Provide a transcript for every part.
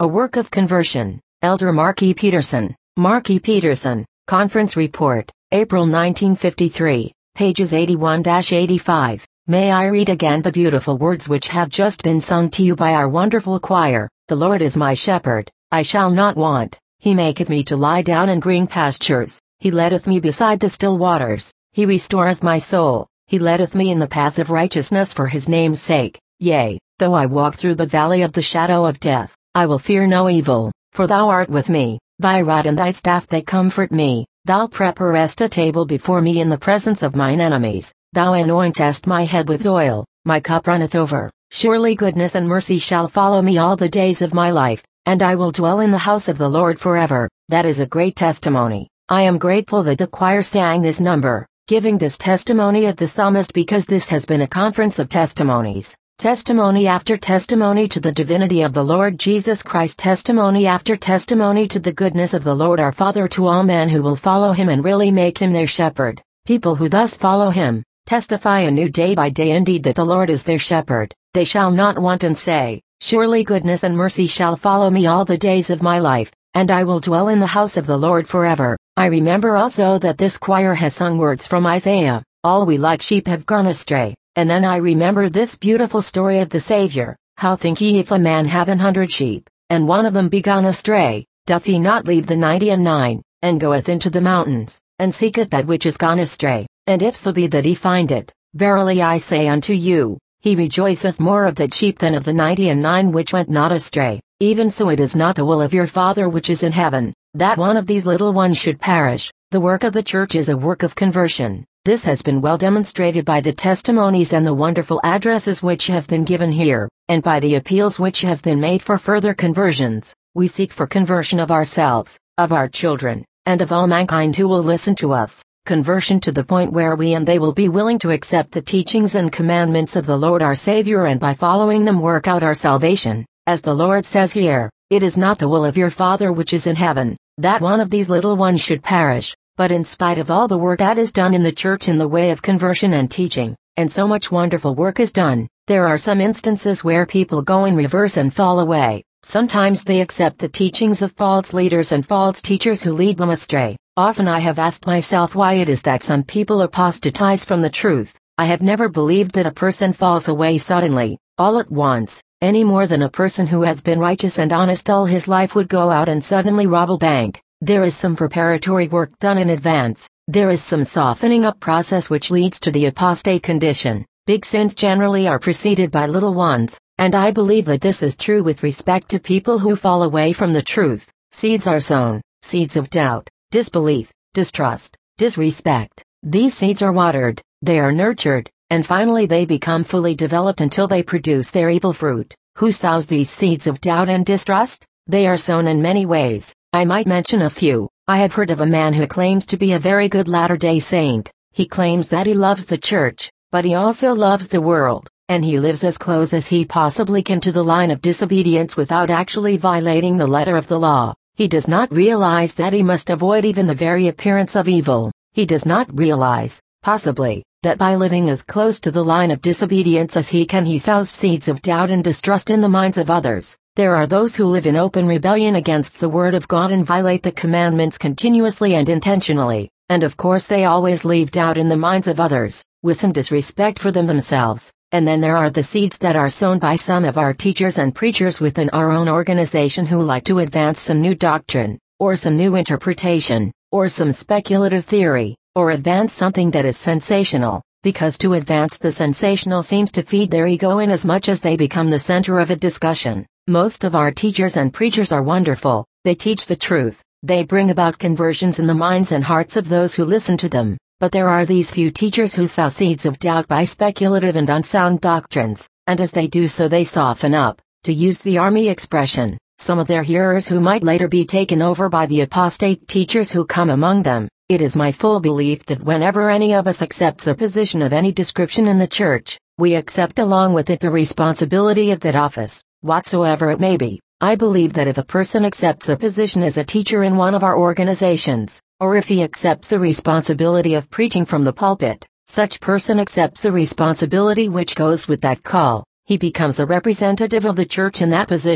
A Work of Conversion, Elder Mark E. Peterson. Mark E. Peterson, Conference Report, April 1953, pages 81-85. May I read again the beautiful words which have just been sung to you by our wonderful choir. The Lord is my shepherd, I shall not want. He maketh me to lie down in green pastures. He leadeth me beside the still waters. He restoreth my soul. He leadeth me in the paths of righteousness for his name's sake. Yea, though I walk through the valley of the shadow of death, I will fear no evil, for thou art with me. Thy rod and thy staff they comfort me. Thou preparest a table before me in the presence of mine enemies. Thou anointest my head with oil, my cup runneth over. Surely goodness and mercy shall follow me all the days of my life, and I will dwell in the house of the Lord forever. That is a great testimony. I am grateful that the choir sang this number, giving this testimony of the psalmist, because this has been a conference of testimonies. Testimony after testimony to the divinity of the Lord Jesus Christ. Testimony after testimony to the goodness of the Lord our Father to all men who will follow him and really make him their shepherd. People who thus follow him, testify anew day by day indeed that the Lord is their shepherd. They shall not want and say, surely goodness and mercy shall follow me all the days of my life, and I will dwell in the house of the Lord forever. I remember also that this choir has sung words from Isaiah, all we like sheep have gone astray. And then I remember this beautiful story of the Savior. How think ye if a man have 100 sheep, and one of them be gone astray, doth he not leave the 99, and goeth into the mountains, and seeketh that which is gone astray? And if so be that he find it, verily I say unto you, he rejoiceth more of that sheep than of the 99 which went not astray. Even so it is not the will of your Father which is in heaven, that one of these little ones should perish. The work of the church is a work of conversion. This has been well demonstrated by the testimonies and the wonderful addresses which have been given here, and by the appeals which have been made for further conversions. We seek for conversion of ourselves, of our children, and of all mankind who will listen to us. Conversion to the point where we and they will be willing to accept the teachings and commandments of the Lord our Savior, and by following them work out our salvation. As the Lord says here, it is not the will of your Father which is in heaven, that one of these little ones should perish. But in spite of all the work that is done in the church in the way of conversion and teaching, and so much wonderful work is done, there are some instances where people go in reverse and fall away. Sometimes they accept the teachings of false leaders and false teachers who lead them astray. Often I have asked myself why it is that some people apostatize from the truth. I have never believed that a person falls away suddenly, all at once, any more than a person who has been righteous and honest all his life would go out and suddenly rob a bank. There is some preparatory work done in advance. There is some softening up process which leads to the apostate condition. Big sins generally are preceded by little ones, and I believe that this is true with respect to people who fall away from the truth. Seeds are sown, seeds of doubt, disbelief, distrust, disrespect. These seeds are watered, they are nurtured, and finally they become fully developed until they produce their evil fruit. Who sows these seeds of doubt and distrust? They are sown in many ways. I might mention a few. I have heard of a man who claims to be a very good Latter-day Saint. He claims that he loves the church, but he also loves the world, and he lives as close as he possibly can to the line of disobedience without actually violating the letter of the law. He does not realize that he must avoid even the very appearance of evil. He does not realize, possibly, that by living as close to the line of disobedience as he can, he sows seeds of doubt and distrust in the minds of others. There are those who live in open rebellion against the Word of God and violate the commandments continuously and intentionally, and of course they always leave doubt in the minds of others, with some disrespect for them themselves. And then there are the seeds that are sown by some of our teachers and preachers within our own organization who like to advance some new doctrine, or some new interpretation, or some speculative theory, or advance something that is sensational, because to advance the sensational seems to feed their ego in as much as they become the center of a discussion. Most of our teachers and preachers are wonderful. They teach the truth. They bring about conversions in the minds and hearts of those who listen to them. But there are these few teachers who sow seeds of doubt by speculative and unsound doctrines, and as they do so they soften up, to use the army expression, some of their hearers who might later be taken over by the apostate teachers who come among them. It is my full belief that whenever any of us accepts a position of any description in the church, we accept along with it the responsibility of that office, whatsoever it may be. I believe that if a person accepts a position as a teacher in one of our organizations, or if he accepts the responsibility of preaching from the pulpit, such person accepts the responsibility which goes with that call. He becomes a representative of the church in that position.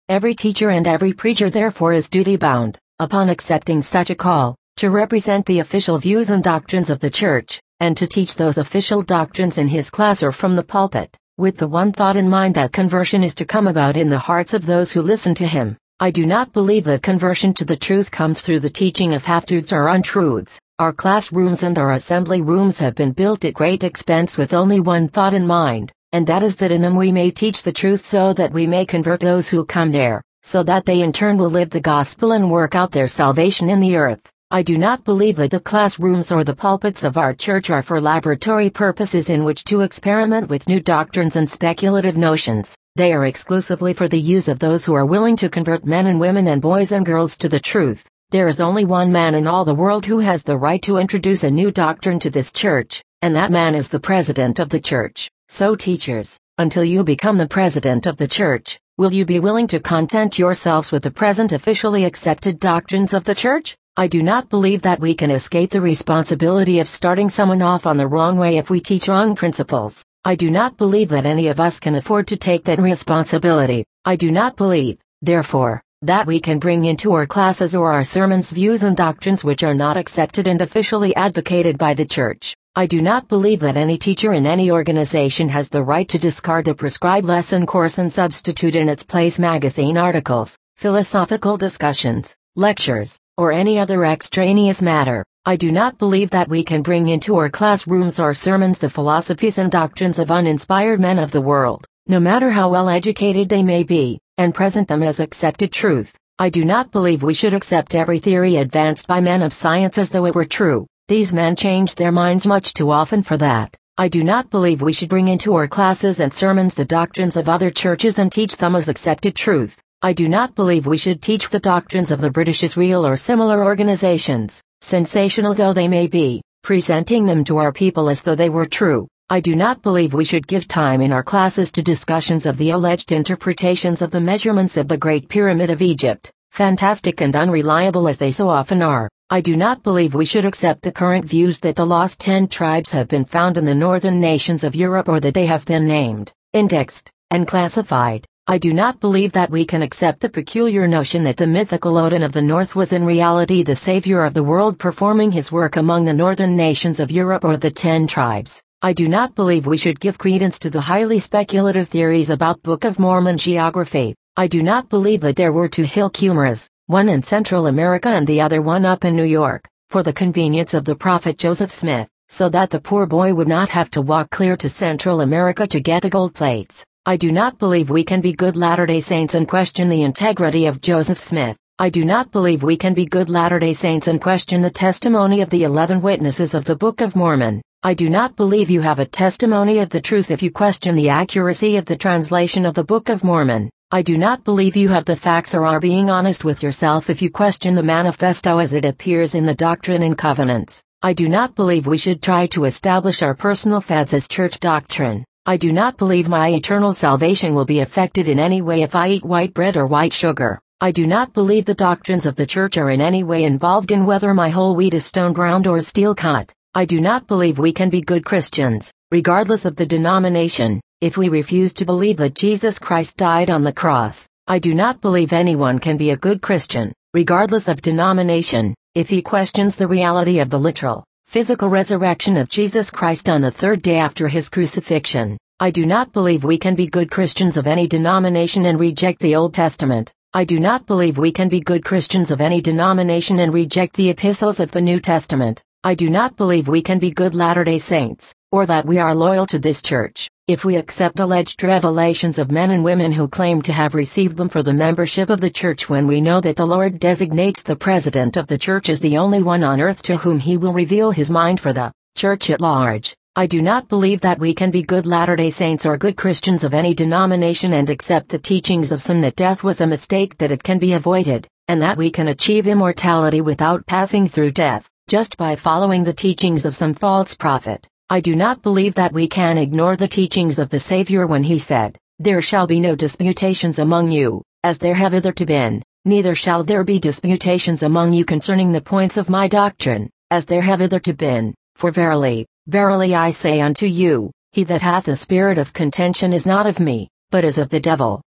Every teacher and every preacher therefore is duty-bound, upon accepting such a call, to represent the official views and doctrines of the Church, and to teach those official doctrines in his class or from the pulpit, with the one thought in mind that conversion is to come about in the hearts of those who listen to him. I do not believe that conversion to the truth comes through the teaching of half-truths or untruths. Our classrooms and our assembly rooms have been built at great expense with only one thought in mind, and that is that in them we may teach the truth so that we may convert those who come there, so that they in turn will live the gospel and work out their salvation in the earth. I do not believe that the classrooms or the pulpits of our church are for laboratory purposes in which to experiment with new doctrines and speculative notions. They are exclusively for the use of those who are willing to convert men and women and boys and girls to the truth. There is only one man in all the world who has the right to introduce a new doctrine to this church, and that man is the president of the church. So teachers, until you become the president of the church, will you be willing to content yourselves with the present officially accepted doctrines of the church? I do not believe that we can escape the responsibility of starting someone off on the wrong way if we teach wrong principles. I do not believe that any of us can afford to take that responsibility. I do not believe, therefore, that we can bring into our classes or our sermons views and doctrines which are not accepted and officially advocated by the church. I do not believe that any teacher in any organization has the right to discard the prescribed lesson course and substitute in its place magazine articles, philosophical discussions, lectures, or any other extraneous matter. I do not believe that we can bring into our classrooms or sermons the philosophies and doctrines of uninspired men of the world, no matter how well educated they may be, and present them as accepted truth. I do not believe we should accept every theory advanced by men of science as though it were true. These men change their minds much too often for that. I do not believe we should bring into our classes and sermons the doctrines of other churches and teach them as accepted truth. I do not believe we should teach the doctrines of the British Israel or similar organizations, sensational though they may be, presenting them to our people as though they were true. I do not believe we should give time in our classes to discussions of the alleged interpretations of the measurements of the Great Pyramid of Egypt, fantastic and unreliable as they so often are. I do not believe we should accept the current views that the lost 10 tribes have been found in the northern nations of Europe or that they have been named, indexed, and classified. I do not believe that we can accept the peculiar notion that the mythical Odin of the North was in reality the savior of the world performing his work among the northern nations of Europe or the 10 tribes. I do not believe we should give credence to the highly speculative theories about Book of Mormon geography. I do not believe that there were 2 hill Cumorahs, one in Central America and the other one up in New York, for the convenience of the prophet Joseph Smith, so that the poor boy would not have to walk clear to Central America to get the gold plates. I do not believe we can be good Latter-day Saints and question the integrity of Joseph Smith. I do not believe we can be good Latter-day Saints and question the testimony of the 11 witnesses of the Book of Mormon. I do not believe you have a testimony of the truth if you question the accuracy of the translation of the Book of Mormon. I do not believe you have the facts or are being honest with yourself if you question the manifesto as it appears in the Doctrine and Covenants. I do not believe we should try to establish our personal fads as church doctrine. I do not believe my eternal salvation will be affected in any way if I eat white bread or white sugar. I do not believe the doctrines of the church are in any way involved in whether my whole wheat is stone ground or steel cut. I do not believe we can be good Christians, regardless of the denomination, if we refuse to believe that Jesus Christ died on the cross. I do not believe anyone can be a good Christian, regardless of denomination, if he questions the reality of the literal, physical resurrection of Jesus Christ on the 3rd day after his crucifixion. I do not believe we can be good Christians of any denomination and reject the Old Testament. I do not believe we can be good Christians of any denomination and reject the epistles of the New Testament. I do not believe we can be good Latter-day Saints, or that we are loyal to this church, if we accept alleged revelations of men and women who claim to have received them for the membership of the church when we know that the Lord designates the president of the church as the only one on earth to whom he will reveal his mind for the church at large. I do not believe that we can be good Latter-day Saints or good Christians of any denomination and accept the teachings of some that death was a mistake, that it can be avoided, and that we can achieve immortality without passing through death, just by following the teachings of some false prophet. I do not believe that we can ignore the teachings of the Savior when he said, "There shall be no disputations among you, as there have hitherto been, neither shall there be disputations among you concerning the points of my doctrine, as there have hitherto been. For verily, verily I say unto you, he that hath a spirit of contention is not of me, but is of the devil.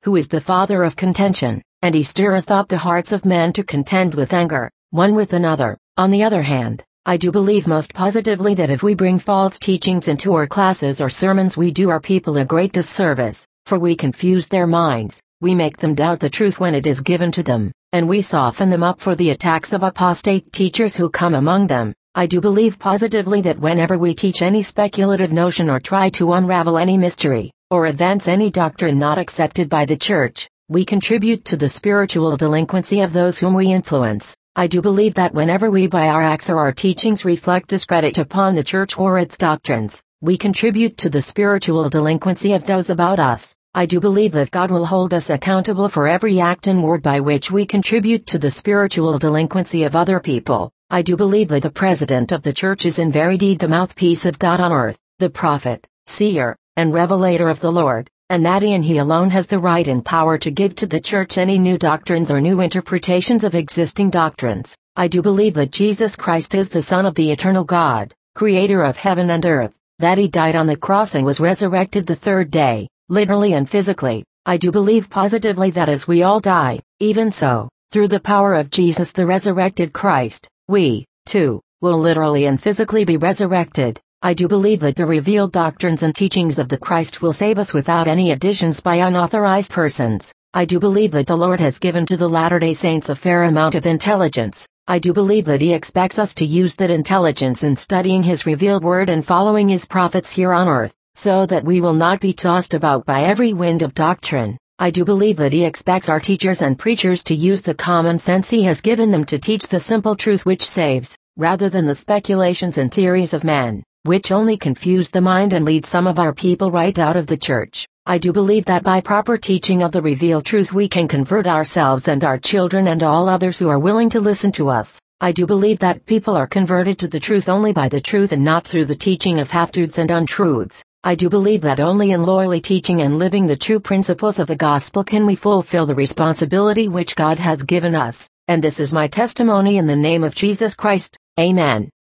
who is the father of contention, and he stirreth up the hearts of men to contend with anger, one with another. On the other hand, I do believe most positively that if we bring false teachings into our classes or sermons, we do our people a great disservice, for we confuse their minds, we make them doubt the truth when it is given to them, and we soften them up for the attacks of apostate teachers who come among them. I do believe positively that whenever we teach any speculative notion or try to unravel any mystery, or advance any doctrine not accepted by the church, we contribute to the spiritual delinquency of those whom we influence. I do believe that whenever we by our acts or our teachings reflect discredit upon the church or its doctrines, we contribute to the spiritual delinquency of those about us. I do believe that God will hold us accountable for every act and word by which we contribute to the spiritual delinquency of other people. I do believe that the president of the church is in very deed the mouthpiece of God on earth, the prophet, seer, and revelator of the Lord, and that he and he alone has the right and power to give to the church any new doctrines or new interpretations of existing doctrines. I do believe that Jesus Christ is the Son of the eternal God, creator of heaven and earth, that he died on the cross and was resurrected the third day, literally and physically. I do believe positively that as we all die, even so, through the power of Jesus the resurrected Christ, we, too, will literally and physically be resurrected. I do believe that the revealed doctrines and teachings of the Christ will save us without any additions by unauthorized persons. I do believe that the Lord has given to the Latter-day Saints a fair amount of intelligence. I do believe that he expects us to use that intelligence in studying his revealed word and following his prophets here on earth, so that we will not be tossed about by every wind of doctrine. I do believe that he expects our teachers and preachers to use the common sense he has given them to teach the simple truth which saves, rather than the speculations and theories of man, which only confuse the mind and lead some of our people right out of the church. I do believe that by proper teaching of the revealed truth we can convert ourselves and our children and all others who are willing to listen to us. I do believe that people are converted to the truth only by the truth and not through the teaching of half-truths and untruths. I do believe that only in loyally teaching and living the true principles of the gospel can we fulfill the responsibility which God has given us, and this is my testimony in the name of Jesus Christ. Amen.